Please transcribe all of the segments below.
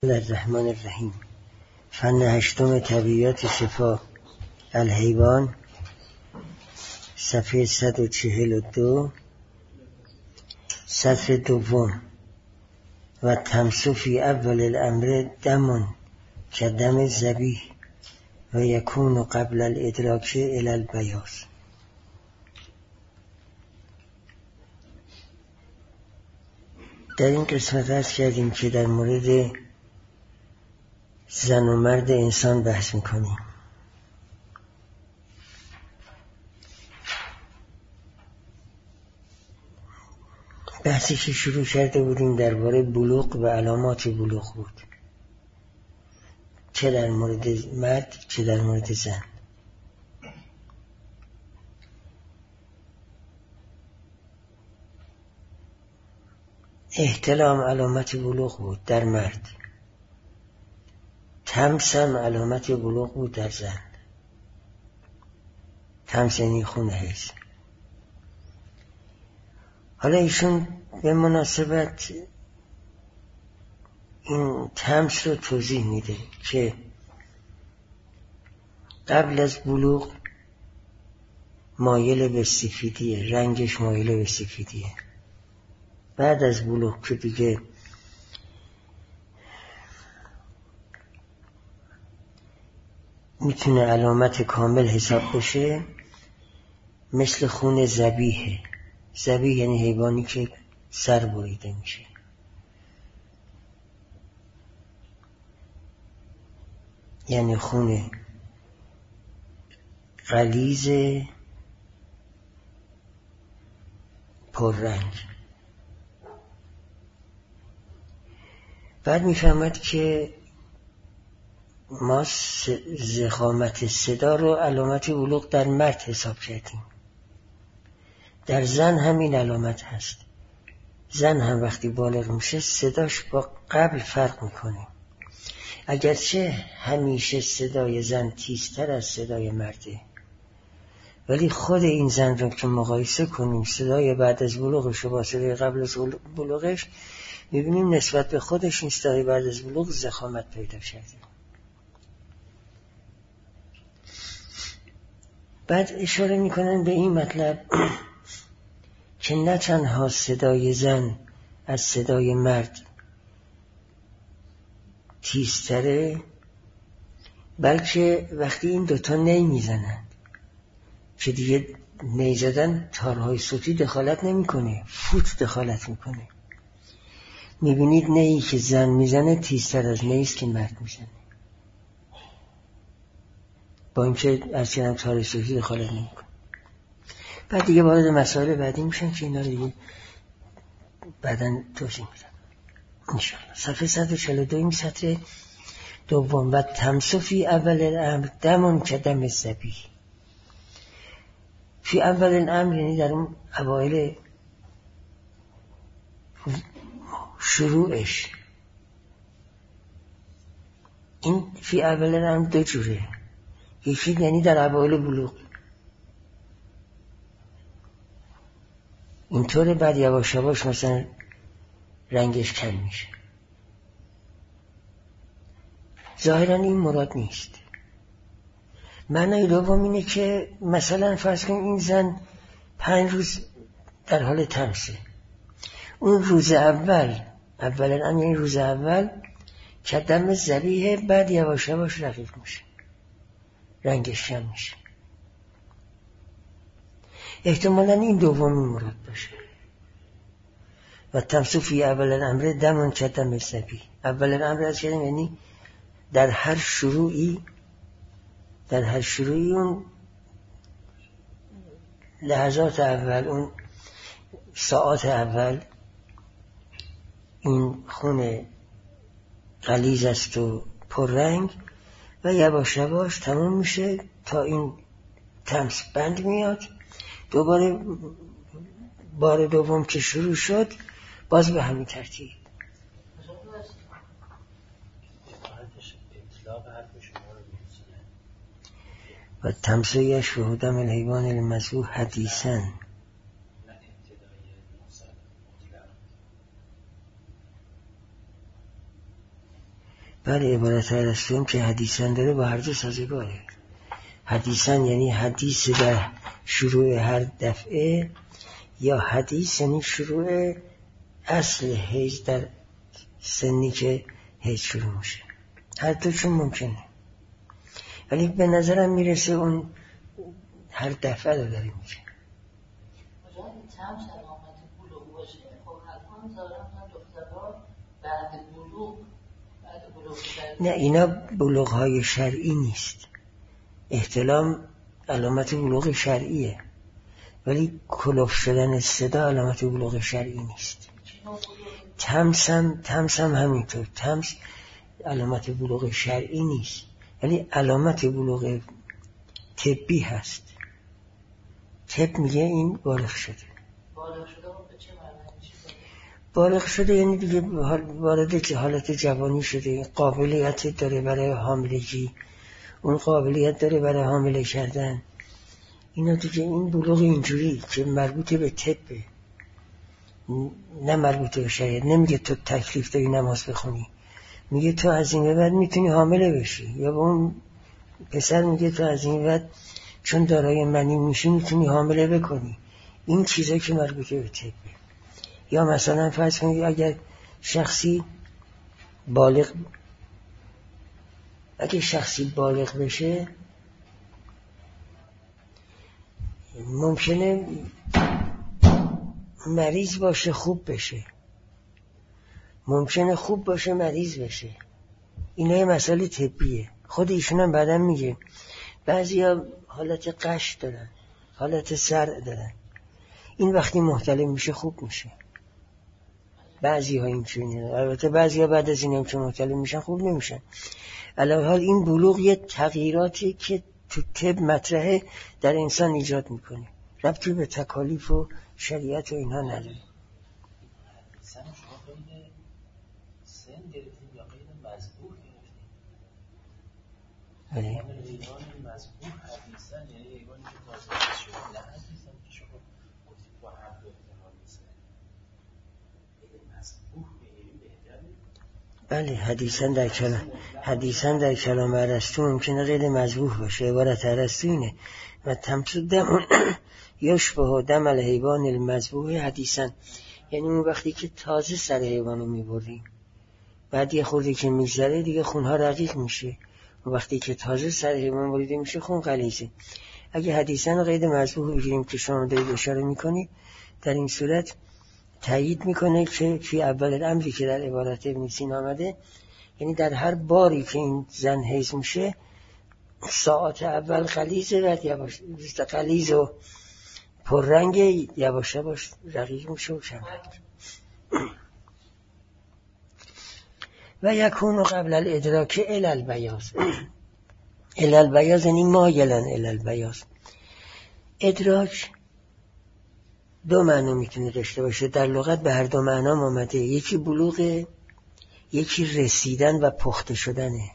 الرحمن الرحیم. فن هشتم طبیعیات شفا الحیوان، صفحه 142، سطر دوم. و تمسو فی اول الامر دم کدم الذبیح و یکون قبل الادراک الی البیاض. در این قسمت عرض کردیم که در مورد زن و مرد انسان بحث میکنیم. بحثی که شروع کرده بودیم درباره بلوغ و علامات بلوغ بود، چه در مورد مرد چه در مورد زن. احتلام علامت بلوغ بود در مرد، تمس هم علامت بلوغ بود در زن. تمس یعنی خون حیض. حالا ایشون به مناسبت این تمس رو توضیح میده که قبل از بلوغ مایل به سفیدیه، رنگش مایل به سفیدیه. بعد از بلوغ که دیگه میتونه علامت کامل حساب بشه، مثل خون ذبیحه. ذبیح یعنی حیوانی که سر بریده میشه. یعنی خون غلیظ پررنگ. بعد میفهمد که ما ضخامت صدا رو علامت بلوغ در مرد حساب کردیم. در زن همین علامت هست. زن هم وقتی بالغ میشه صداش با قبل فرق میکنه. اگرچه همیشه صدای زن تیزتر از صدای مرده، ولی خود این زن رو که مقایسه کنیم صدای بعد از بلوغش و با صدای قبل از بلوغش، میبینیم نسبت به خودش این صدای بعد از بلوغ ضخامت پیدا کرده. بعد اشاره میکنن به این مطلب که نه تنها صدای زن از صدای مرد تیزتره، بلکه وقتی این دوتا نی میزنن که دیگه نی زدن تارهای صوتی دخالت نمیکنه، فوت دخالت میکنه. میبینید نیی که زن میزنه تیزتر از نیست که مرد میزنه، با اینکه ارچنان تارهای صوتی دخالت نمیکنه. بعد دیگه وارد مسائل بعدی میشن که اینا رو دیگه بعداً توضیح میدم انشاءالله. صفحه 142 این سطر دوم. و تمسو فی اول الامر دم کدم الذبیح. فی اول الامر یعنی در اون اوایل شروعش. این فی اول الامر دو جوره. یکی یعنی در اوایل بلوغ اینطوره، بعد یواش یواش مثلا رنگش کم میشه. ظاهرا این مراد نیست. معنی دوم اینه که مثلا فرض کنیم این زن 5 روز در حال تمسه. اون روز اولا یعنی روز اول کدم الذبیح، بعد یواش یواش رقیق میشه، رنگش کم میشه. احتمالاً این دومی مراد باشه. و تمسو فی اول الامر دم کدم الذبیح. اول الامر از کردم یعنی در هر شروعی اون لحظات اول، اون ساعات اول، این خون غلیظ است و پررنگ و یواش یواش تموم میشه تا این تمس بند میاد. دوباره بار دوم که شروع شد باز به همین ترتیب. و تمسو شهودم الحیوان المذبوح حدیثاً. بله، عبارت ارسطو هم که حدیثاً داره با هر دو سازگاره. حدیثاً یعنی حدیث در شروع هر دفعه، یا حدیث یعنی شروع اصل حیض در سنی که حیض شروع میشه. هر دوشون ممکنه، ولی به نظرم میرسه اون هر دفعه رو داره میشه. نه، اینا بلوغ های شرعی نیست. احتلام علامت بلوغ شرعیه، ولی کلوف شدن صدا علامت بلوغ شرعی نیست. تمس هم همینطور. تمس علامت بلوغ شرعی نیست، ولی علامت بلوغ طبی هست. طب میگه این بالغ شده. بالغ شده یعنی دیگه وارد حالت جوانی شده، قابلیت داره برای حاملگی، اون قابلیت داره برای حامله کردن. اینا دیگه این بلوغ اینجوری که مربوط به طبه، نه مربوط به شریعت. نمیگه تو تکلیف داری نماز بخونی، میگه تو از این به بعد میتونی حامله بشی، یا به اون پسر میگه تو از این به بعد چون دارای منی میشی میتونی حامله بکنی. این چیزایی که مربوط به طبه. یا مثلا فرض کنید اگر شخصی بالغ بشه، ممکنه مریض باشه خوب بشه، ممکنه خوب باشه مریض بشه. اینا یه مسئله طبیه. خود ایشون هم بعداً میگه بعضیا حالت قش دارن، حالت سرع دارن، این وقتی محتلم میشه خوب میشه. بعضی ها اینجوریه، البته بعضی ها بعد از این هم که محتلم میشن خوب نمیشن. علاوه حال این بلوغ یه تغییراتی که تو طب مطرحه در انسان ایجاد میکنه، ربطی به تکالیف و شریعت و اینها نداره. سن شما خیلی سن گرفتیم یا خیلی مذبوح گرفتیم؟ حیوان مذبوح حدیثن، یعنی حیوانی که تازه شده، نه حدیثن که شما گفتید با هر دو احتمال نیست. مذبوح بگیریم بهتره؟ بله، حدیثاً در کلام ارسطو ممکنه غیر مذبوح باشه. عبارت ارسطو اینه: و تمسو دم یشبه دم الحیوان المذبوح حدیثاً، یعنی اون وقتی که تازه سر حیوانو میبریم، بعد یه خورده که میگذره دیگه خونها رقیق میشه، اون وقتی که تازه سر حیوان بریده میشه خون غلیظه. اگه حدیثاً غیر مذبوح بگیریم که شما دارید اشاره میکنید، در این صورت تایید میکنه که فی اول الامری که در عبارت ابن سینا آمده، یعنی در هر باری که این زن حیض میشه ساعت اول غلیظه، بعد یواش غلیظ و پررنگ، یواش یواش رقیق میشه و کم رنگ. و یکون قبل الادراک الی البیاض. الی البیاض یعنی مایلن الی البیاض. ادراک دو معنی میتونه داشته باشه، در لغت به هر دو معنا آمده. یکی بلوغ، یکی رسیدن و پخته شدنه.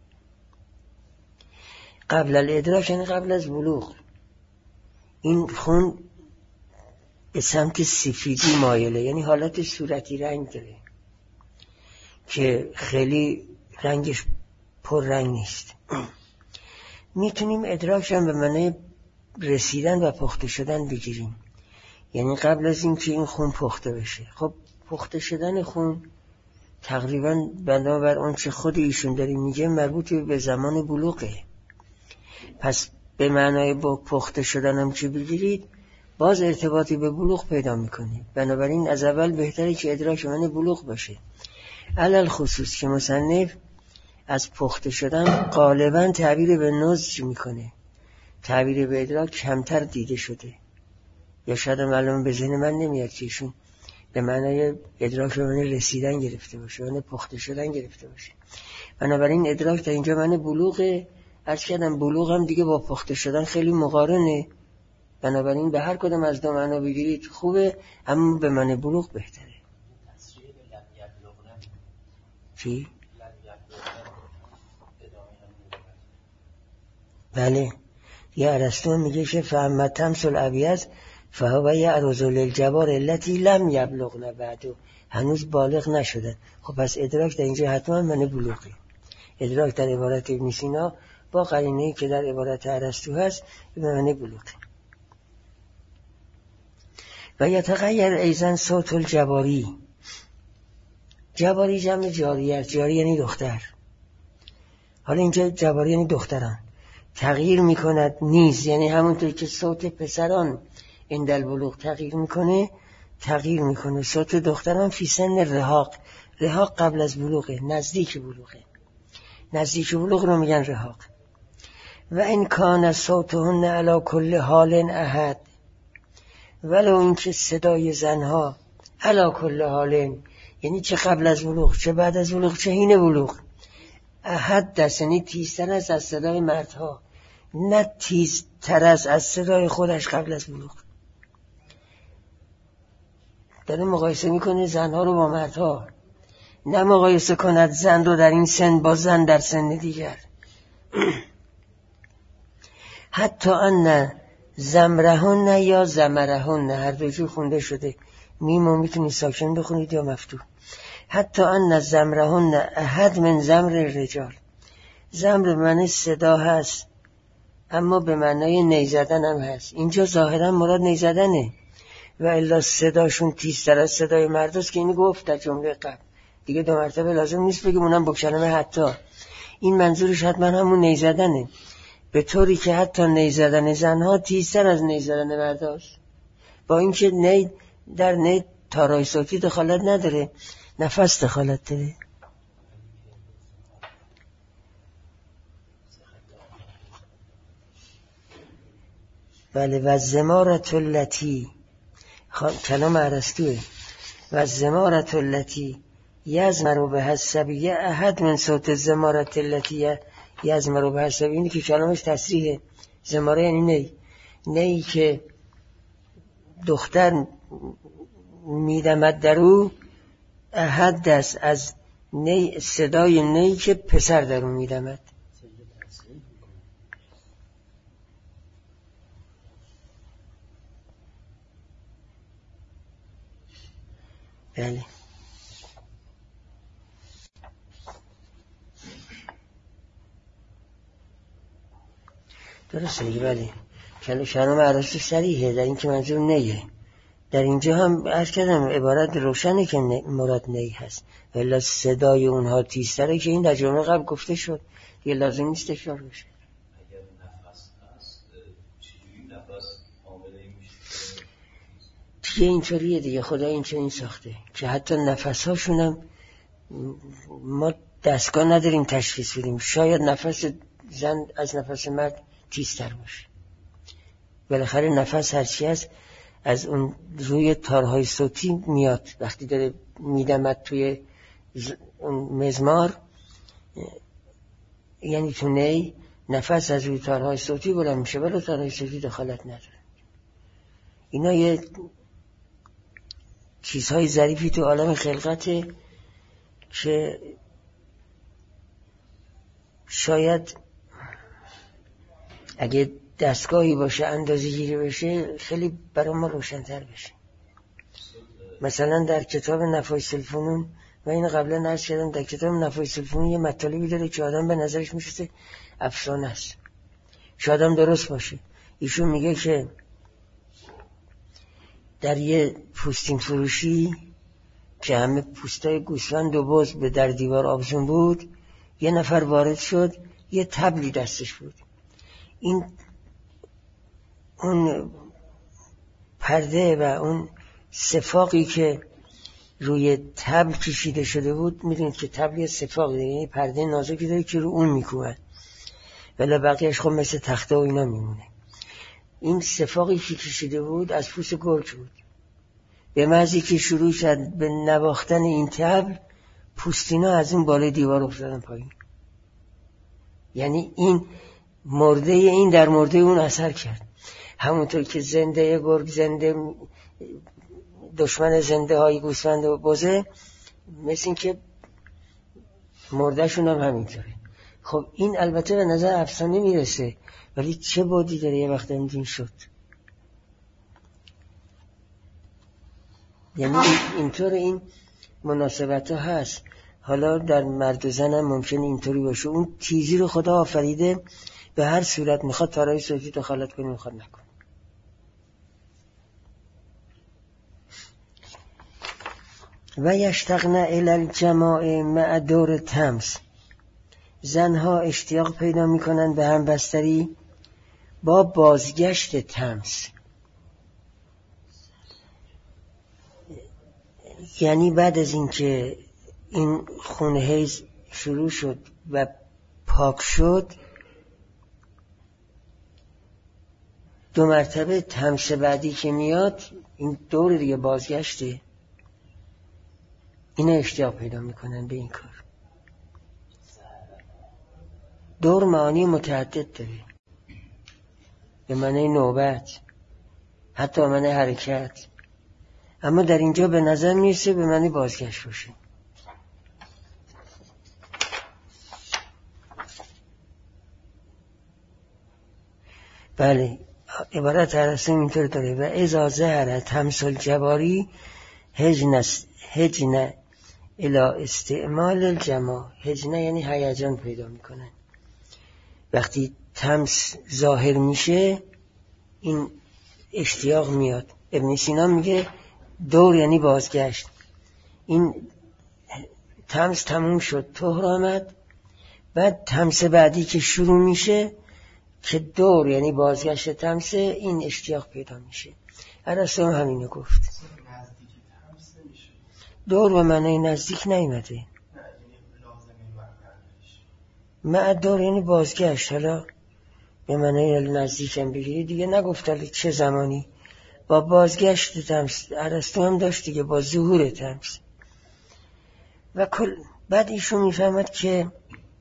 قبل الادراک یعنی قبل از بلوغ. این خون به سمت سفیدی مایله، یعنی حالت صورتی رنگ داره که خیلی رنگش پر رنگ نیست. میتونیم ادراک هم به معنی رسیدن و پخته شدن بگیریم، یعنی قبل از این که این خون پخته بشه. خب پخته شدن خون تقریبا بنابر اون چه خود ایشون داره میگه مربوط به زمان بلوغه. پس به معنای با پخته شدن هم که بگیرید باز ارتباطی به بلوغ پیدا میکنید. بنابراین از اول بهتره که ادراک معنی بلوغ باشه. علل خصوص که مصنف از پخته شدن غالبا تعبیر به نضج میکنه، تعبیر به ادراک کمتر دیده شده، یا شاید معلوم به ذهن من نمیاد که ایشون به معنای ادراک به معنی رسیدن گرفته باشه، معنی پخته شدن گرفته باشه. بنابراین ادراک در اینجا معنی بلوغه. عرض کردم بلوغ هم دیگه با پخته شدن خیلی مقارنه، بنابراین به هر کدام از دو معنا بگیرید خوبه، اما به معنی بلوغ بهتره. چی؟ بله، یه ارسطو میگه که فهمت تمثل ابیض فهو یعرض للجوار التي لم یبلغن بعد، هنوز بالغ نشدن. خب پس ادراک در اینجا حتما معنی بلوغه. ادراک در عبارت ابن سینا با قرینه‌ای که در عبارت ارسطو هست به معنی بلوغ. و یتغیر ایضا صوت الجواری. جواری جمع جاریه است. جاری یعنی دختر. حالا اینجا جواری یعنی دختران. تغییر میکند نیز، یعنی همونطور که صوت پسران عند البلوغ تغییر میکنه، تغییر میکنه صوت دختران فی سن رهاق. رهاق قبل از بلوغه، نزدیک بلوغه. نزدیک بلوغ رو میگن رهاق. و این کان صوتهن علی کل حال احد. ولو اینکه صدای زنها علی کل حال، یعنی چه قبل از بلوغ، چه بعد از بلوغ، چه حین بلوغ، احد دست، یعنی تیزتر از صدای مردها، نه تیزتر از صدای خودش قبل از بلوغ. داره مقایسه میکنه زنها رو با مردها، نه مقایسه کند زن رو در این سن با زن در سن دیگر. حتی ان زمرهن یا زمرهن، هر دو جور خونده شده، میمو میتونید ساکن بخونید یا مفتوح. حتی ان زمرهن احد من زمر الرجال. زمر به معنی صدا هست، اما به معنای نی زدن هم هست. اینجا ظاهرا مراد نی زدنه، و الا صداشون تیزتر از صدای مرداست که اینو گفت در جمله قبل دیگه. دو مرتبه لازم نیست بگیم اونم با کلمه حتی. این منظورش حتما همون نی زدنه، به طوری که حتی نی زدن زنها تیزتر از نی زدن مرداست. با اینکه نی در نی تارای صوتی دخالت نداره، نفس دخالت داره. بله. و زمارت اللتی، کلام ارسطوئه. و زمارت اللتی یزمر به حسبیه احد من صوت زمارت اللتی یزمر به حسبیه. اینی که کلامش تصریحه. زماره یعنی نی، نی که دختر میدمد در او، احد دست از نی، صدای نی که پسر در او میدمد. بله. درسته دیگه. بله. کلام ارسطو صریحه در این که منظور نیه. در اینجا هم عرض کردم عبارت روشنه که مراد نی هست، ولی صدای اونها تیزتره که این در جمله قبل گفته شد دیگه، لازم نیست تکرار بشه. اگر نفس هست چجوری نفس عامله میشه؟ دیگه اینطوریه دیگه، خدا این ساخته که حتی نفس‌هاشون هم ما دستگاه نداریم تشخیص بدیم. شاید نفس زن از نفس مرد تیزتر باشه. بالاخره نفس هرچی هست از اون روی تارهای صوتی میاد. وقتی داره میدمد توی اون مزمار، یعنی تو نی، نفس از روی تارهای صوتی بلند میشه، ولی تارهای صوتی دخالت نداره. اینا یه چیزهای ظریفی تو عالم خلقته که شاید اگه دستگاهی باشه اندازه گیری بشه خیلی برای ما روشن‌تر بشه. مثلا در کتاب نفایس الفنون، و این قبلا عرض کردم، در کتاب نفایس الفنون یه مطالبی داره که آدم به نظرش میشه افسانه است، شاید هم درست باشه. ایشون میگه که در یه پوستین فروشی که همه پوستای گوسفند و بز به در دیوار آویزون بود، یه نفر وارد شد، یه طبلی دستش بود. اون پرده و اون سفاقی که روی طبل کشیده شده بود، میدونید که طبل یه سفاقی داره، یعنی پرده نازکی داره که رو اون میکوبن، ولی بقیهش خب مثل تخته و اینا میمونه. این سفاقی که کشیده بود از پوست گرگ بود. به محضی که شروع شد به نواختن این طبل، پوستینا از اون بالای دیوار افتادن پایین. یعنی این مرده این در مرده اون اثر کرد. همونطور که زنده گرگ زنده دشمن زنده های گوسفند و بزه، مثل این که مردهشون هم همینطوره. خب این البته به نظر افسانه میرسه، ولی چه بودی داره یه وقت این شد. یعنی اینطور این مناسبت ها هست. حالا در مرد و زن هم ممکنه اینطوری باشه. اون تیزی رو خدا آفریده به هر صورت، میخواد تارای صوتی دخالت کنه، میخواد نکنه. و یشتقن الی الجماع مع دور تمس، زنها اشتیاق پیدا میکنن به همبستری با بازگشت تمس. یعنی بعد از اینکه این خون حیض شروع شد و پاک شد، 2 مرتبه تمس بعدی که میاد، این دور دیگه بازگشته، این اشتیاق پیدا میکنن به این کار. دور معانی متعدد داره، به معنی نوبت، حتی به معنی حرکت، اما در اینجا به نظر میرسه به معنی بازگشت باشه. بله، عبارت عرصه اینطور داره: و اذا ظهر تمس الجواری هجن الى استعمال الجماع. هجنه یعنی هیجان پیدا میکنن. وقتی تمس ظاهر میشه این اشتیاق میاد. ابن سینا میگه دور یعنی بازگشت. این تمس تموم شد، طهر آمد، بعد تمس بعدی که شروع میشه که دور یعنی بازگشت تمس، این اشتیاق پیدا میشه. ارسطو همینو گفت. دور به معنی نزدیک نیامده. مع دور یعنی بازگشت. حالا به معنی نزدیک هم بگیری دیگه نگفت حالا چه زمانی. با بازگشت تمس. ارسطو هم داشت دیگه، با ظهور تمس. و بعد ایشون میفهمد که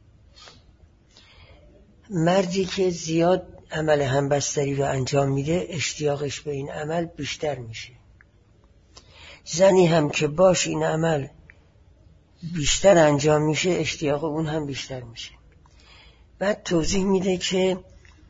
مردی که زیاد عمل همبستری رو انجام میده اشتیاقش به این عمل بیشتر میشه. زنی هم که باش این عمل بیشتر انجام میشه اشتیاق اون هم بیشتر میشه. بعد توضیح میده که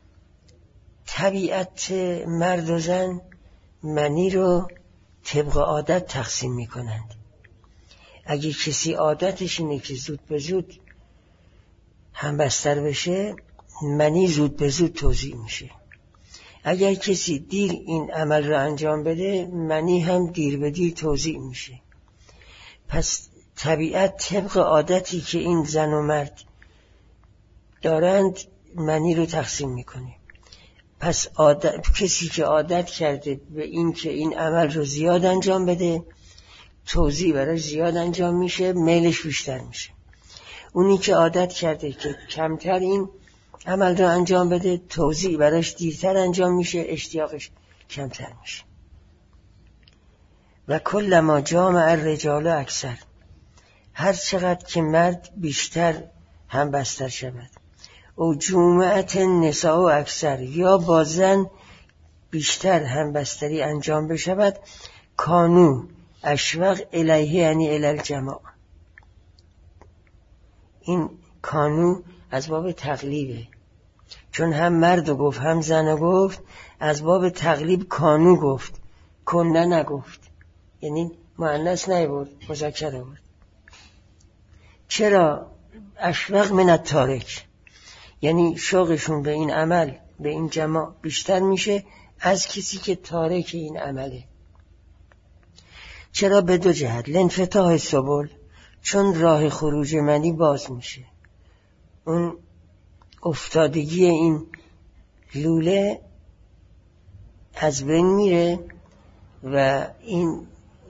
طبیعت مرد و زن منی رو طبق عادت تقسیم میکنند. اگه کسی عادتش اینه که زود به زود همبستر بشه، منی زود به زود توزیع میشه. اگر کسی دیر این عمل رو انجام بده، منی هم دیر به دیر توزیع میشه. پس طبیعت طبق عادتی که این زن و مرد دارند منی رو تقسیم میکنه. پس کسی که عادت کرده به این که این عمل رو زیاد انجام بده، توزیع براش زیاد انجام میشه، میلش بیشتر میشه. اونی که عادت کرده که کمتر این عمل رو انجام بده، توزیع براش دیرتر انجام میشه، اشتیاقش کمتر میشه. و کلما جامع الرجال اکثر، هر چقدر که مرد بیشتر هم بستر شود، او جمعت نساء اکثر، یا با زن بیشتر هم بستری انجام بشود، کانو اشوق الیه یعنی الی الجماع. این کانو از باب تقلیبه، چون هم مرد گفت هم زن گفت، از باب تقلیب کانو گفت، کنه نگفت، یعنی مؤنث نیورد، مذکر آورد. چرا؟ اشوق من التارک، یعنی شوقشون به این عمل، به این جماع بیشتر میشه از کسی که تارک این عمله. چرا؟ به 2 جهت. لانفتاح السبل، چون راه خروج منی باز میشه، اون افتادگی این لوله از بین میره و این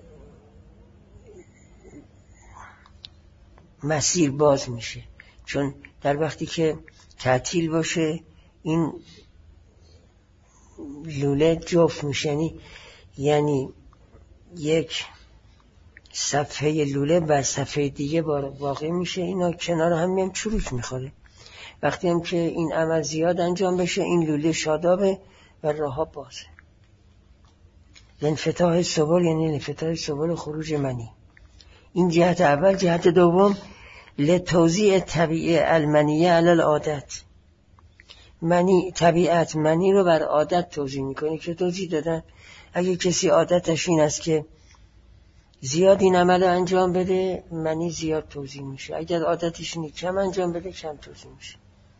مسیر باز میشه. چون در وقتی که تعطیل باشه این لوله جفت میشه، یعنی یک صفحه لوله بر صفحه دیگه واقع میشه، اینا کنار هم میان چروک میخوره. وقتی هم که این عمل زیاد انجام بشه این لوله شادابه و راهها بازه. انفتاح سبل یعنی انفتاح سبل خروج منی. این جهت اول. جهت دوم لتوزیع طبیعه المنیه علی العادت، منی طبیعت منی رو بر عادت توزیع میکنه که توضیح دادن. اگه کسی عادتش این است که زیاد این عمل انجام بده منی زیاد توزیع میشه، اگر عادتش اینه کم انجام بده کم توزیع میشه.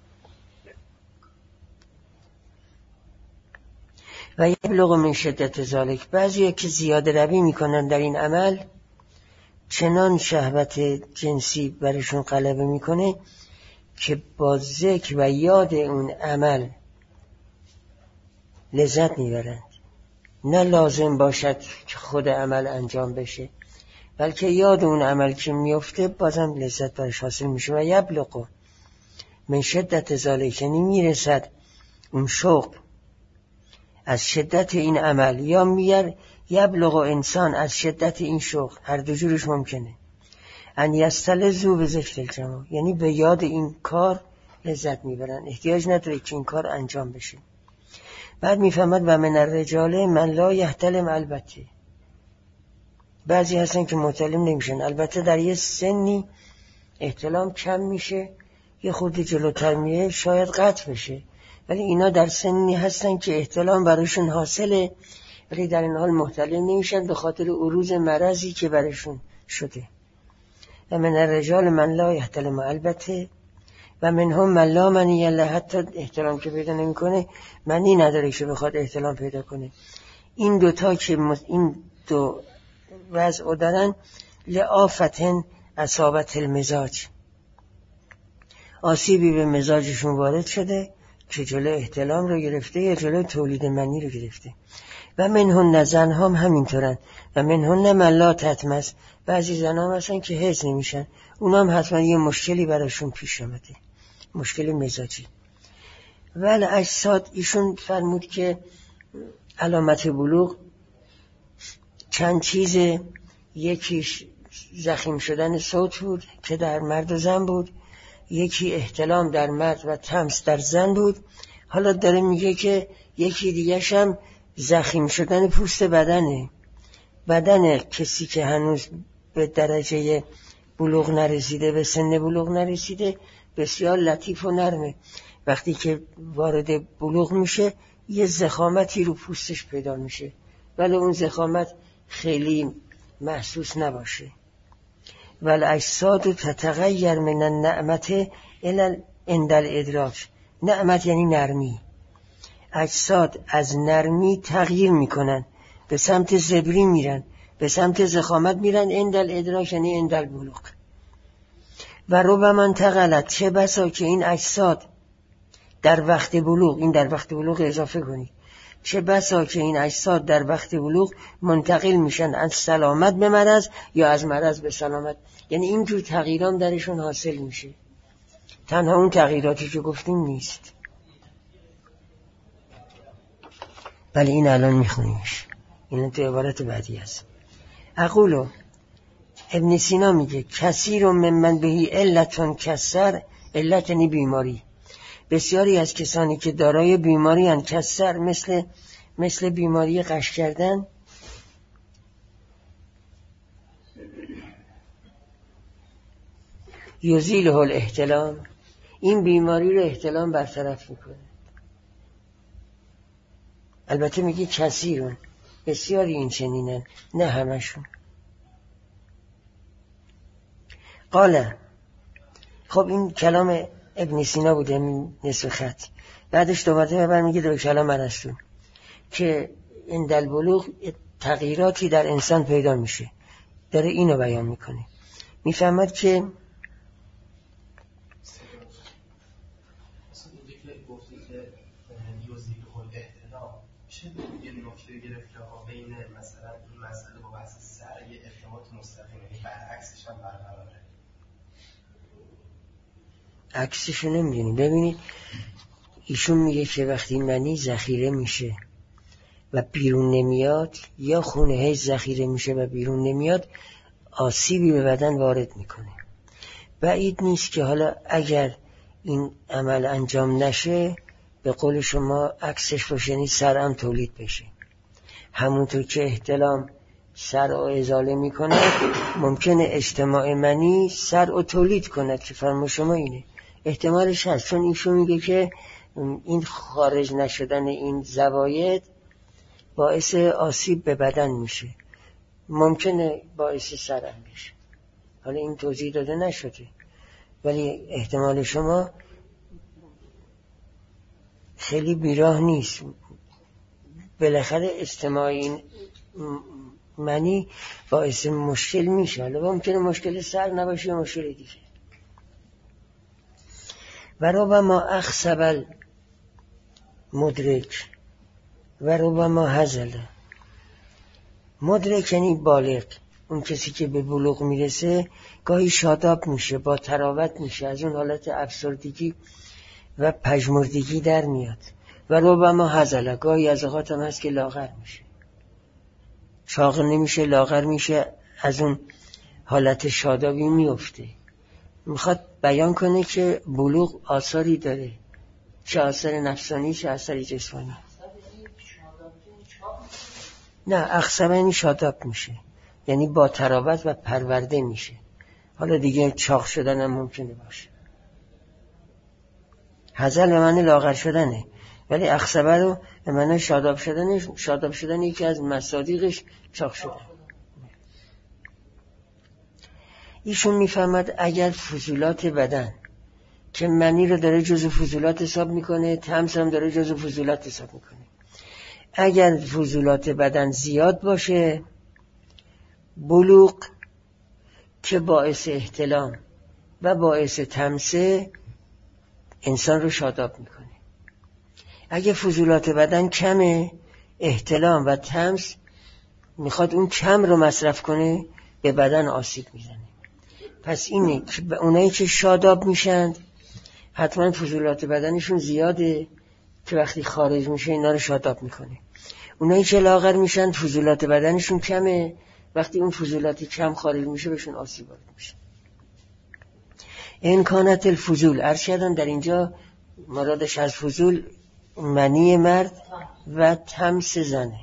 و یبلغ من شدت ذالک، بعضی که زیاده روی میکنن در این عمل چنان شهوت جنسی برشون غلبه میکنه که با ذکر و یاد اون عمل لذت میبرند. نه لازم باشد که خود عمل انجام بشه، بلکه یاد اون عمل که میفته بازم لذت برش حاصل میشه. و یبلغ من شدت ذالک، یعنی میرسد اون شوق از شدت این عمل، یا یبلغ انسان از شدت این شوق، هر دو جورش ممکنه. ان یستلذوا به ذکر الجماع، یعنی به یاد این کار لذت میبرن، احتیاج نداره که این کار انجام بشه. بعد میفهمد و من الرجال من لا یحتلم، البته بعضی هستن که محتلم نمیشن، البته در یه سنی احتلام کم میشه، یه خورده جلوتر میره شاید قطع بشه، ولی اینا در سنی هستن که احتلام براشون حاصله ولی در این حال محتلم نمیشن به خاطر عروض مرضی که براشون شده. و من الرجال من لا یحتلم، البته و منهم من لا منی له، حتی احتلام که پیدا نمیکنه منی نداره که بخواد احتلام پیدا کنه. این دوتا که این دو وضع دارن لآفتن اصابت المزاج، آسیبی به مزاجشون وارد شده که جلو احتلام رو گرفته یا جلو تولید منی رو گرفته. و منهن زن هم همینطورن. و منهن من لا تطمس، بعضی زن هم هستن که حیض نمیشن، اونا هم حتما یه مشکلی براشون پیش آمده، مشکل مزاجی. ولی اجساد، ایشون فرمود که علامت بلوغ چند چیزه، یکیش زخیم شدن صوت بود که در مرد و زن بود، یکی احتلام در مرد و تمس در زن بود. حالا داره میگه که یکی دیگه‌ش هم زخیم شدن پوست بدنه. بدن کسی که هنوز به درجه بلوغ نرسیده، به سن بلوغ نرسیده، بسیار لطیف و نرمه. وقتی که وارد بلوغ میشه یه ضخامتی رو پوستش پیدا میشه، ولی اون ضخامت خیلی محسوس نباشه. ولی اجساد تتغیر من النعمت الى عند الادراک، نعمت یعنی نرمی، اجساد از نرمی تغییر میکنن، به سمت زبری میرن، به سمت ضخامت میرن، عند الادراک یعنی عند البلوغ. و ربما انتقلت، چه بسا که این اجساد در وقت بلوغ، این در وقت بلوغ اضافه کنید، چه بسا که این اجساد در وقت بلوغ منتقل میشن از سلامت به مرض یا از مرض به سلامت، یعنی اینجور تغییران درشون حاصل میشه. تنها اون تغییراتی که گفتیم نیست. ولی این الان میخونیمش، این تو عبارت بعدی هست. اقولو، ابن سینا میگه کثیر ممن بهی علتون کسر، علت یعنی بیماری، بسیاری از کسانی که دارای بیماری هستند کسر، مثل بیماری قش کردن، یزیله الاحتلام، این بیماری رو احتلام برطرف میکنه. البته میگه کثیرون، بسیاری این چنینن، نه همشون. قاله، خب این کلام ابن سینا بوده، این نصف خط. بعدش دوباره میگه در کلام ارسطو که این در بلوغ تغییراتی در انسان پیدا میشه، داره اینو بیان میکنه. میفهمد که چه یه نکته گرفته ها بین مثلا این مسئله با بحث سر یه ارتباط مستقیم، یعنی برعکسش هم برقراره. عکسشو نمیدونی. ببینید ایشون میگه که وقتی منی ذخیره میشه و بیرون نمیاد، یا خون حیض ذخیره میشه و بیرون نمیاد، آسیبی به بدن وارد میکنه. بعید نیست که حالا اگر این عمل انجام نشه، به قول شما عکسش باشه، یعنی سرم تولید بشه. همونطور که احتلام سر رو ازاله میکنه، ممکنه اجتماع منی سر رو تولید کند که فرمون شما اینه احتمالش هست. چون ایشون میگه که این خارج نشدن این زواید باعث آسیب به بدن میشه. ممکنه باعث سرم بشه. حالا این توضیح داده نشده، ولی احتمال شما خیلی بیراه نیست. بالاخره استماع این منی باعث مشکل میشه. حالا ممکنه مشکل سر نباشه، مشکل دیگه. و ربما اخسب مدرک و ربما هزل. مدرک یعنی بالغ، اون کسی که به بلوغ میرسه گاهی شاداب میشه، با تراوت میشه، از اون حالت افسردگی و پژمردگی در میاد. و ربما هزل، گاهی از اوقات هم هست که لاغر میشه، چاق نمیشه، لاغر میشه، از اون حالت شادابی میفته. میخواد بیان کنه که بلوغ آثاری داره، چه آثار نفسانی چه آثار جسمانی. نه، اخسب یعنی شاداب میشه، یعنی با تراوت و پرورده میشه. حالا دیگه چاق شدن هم ممکنه باشه. هزل به معنی لاغر شدنه، ولی اخسبه رو به معنی شاداب شدنه. شاداب شدن یکی از مصادیقش چاق شدن. ایشون میفهمد اگر فضولات بدن که منی رو داره جزو فضولات حساب میکنه، تمس هم داره جزو فضولات حساب میکنه، اگر فضولات بدن زیاد باشه، بلوغ که باعث احتلام و باعث تمسه انسان رو شاداب میکنه. اگه فضولات بدن کمه، احتلام و تمس میخواد اون کم رو مصرف کنه، به بدن آسیب میزنه. پس اینه که اونایی که شاداب میشن حتما فضولات بدنشون زیاده که وقتی خارج میشه اینا رو شاداب میکنه. اونایی که لاغر میشن فضولات بدنشون کمه، وقتی اون فضولاتی کم خارج میشه بهشون آسیب وارد میشه. امکانات الفضول ارشدن در اینجا مرادش از فضول منی مرد و تمس زنه.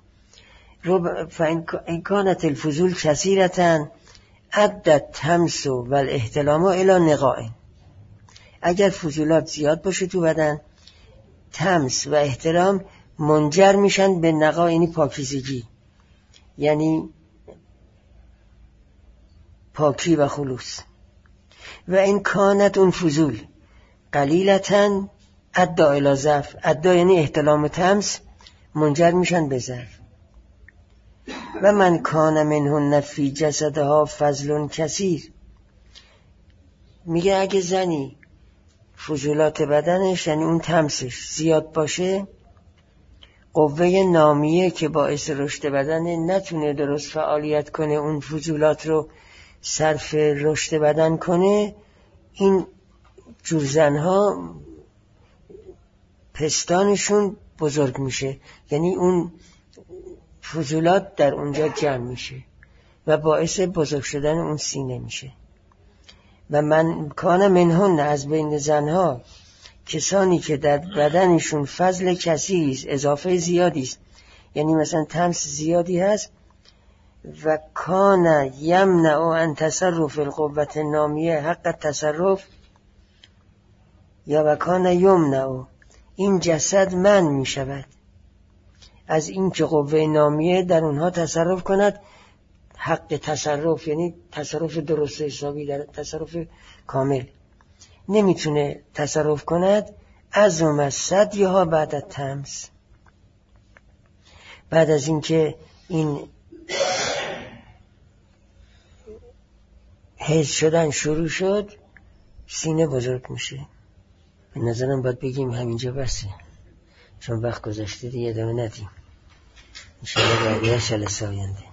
امکانات الفضول کثیرتن عدت تمس و الاحتلام الی نقائن. اگر فضولات زیاد باشه تو بدن، تمس و احتلام منجر میشن به نقا، یعنی پاکیزگی، یعنی پاکی و خلوص. و این کانت اون فضول قلیلتن ادعا الی ضعف. ادعا یعنی احتلام و تمس منجر میشن به ضعف. و من کان منهن فی جسدها فضل کثیر. میگه اگه زنی فضولات بدنش یعنی اون تمسش زیاد باشه، قوه نامیه که باعث رشد بدن نتونه درست فعالیت کنه، اون فضولات رو صرف رشد بدن کنه، این جور زنها پستانشون بزرگ میشه، یعنی اون فضولات در اونجا جمع میشه و باعث بزرگ شدن اون سینه میشه. و من کان منهن از بین زنها کسانی که در بدنشون فضل کثیری است، اضافه زیادی است، یعنی مثلا تمس زیادی هست، و کان یمنع ان تصرف القوة النامیه حق تصرف، یا و کان یمنع، این جسد من می شود از این که قوه نامیه در اونها تصرف کند، حق تصرف یعنی تصرف درست حسابی، در تصرف کامل نمیتونه تصرف کند. از صدیها بعد از تمس، بعد از این که این حیض شدن شروع شد، سینه بزرگ میشه. به نظرم باید بگیم همینجا بسه، چون وقت گذشته دیگه ادامه ندیم. انشاءالله در جلسه آینده.